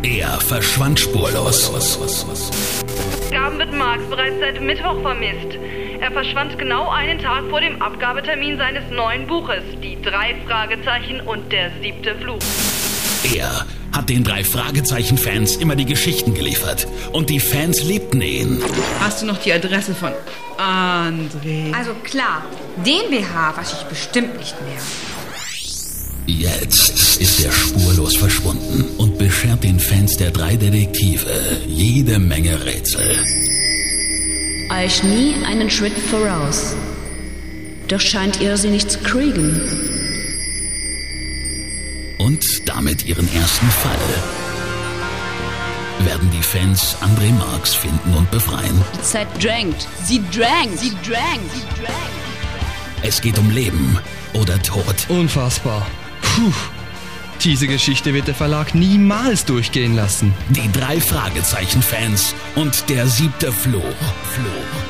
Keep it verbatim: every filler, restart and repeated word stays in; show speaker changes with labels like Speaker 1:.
Speaker 1: Er verschwand spurlos.
Speaker 2: Gaben wird Marx bereits seit Mittwoch vermisst. Er verschwand genau einen Tag vor dem Abgabetermin seines neuen Buches, Die drei Fragezeichen und der siebte Fluch.
Speaker 1: Er hat den drei Fragezeichen-Fans immer die Geschichten geliefert. Und die Fans liebten ihn.
Speaker 3: Hast du noch die Adresse von André?
Speaker 4: Also klar, den B H wasche ich bestimmt nicht mehr.
Speaker 1: Jetzt ist er spurlos verschwunden und beschert den Fans der drei Detektive jede Menge Rätsel.
Speaker 5: Euch nie einen Schritt voraus. Doch scheint ihr sie nicht zu kriegen.
Speaker 1: Und damit ihren ersten Fall. Werden die Fans André Marx finden und befreien?
Speaker 5: Die Zeit drängt. Sie drängt. Sie drängt. Sie drängt.
Speaker 1: Es geht um Leben oder Tod.
Speaker 6: Unfassbar. Puh. Diese Geschichte wird der Verlag niemals durchgehen lassen.
Speaker 1: Die drei Fragezeichen-Fans und der siebte Fluch. Fluch.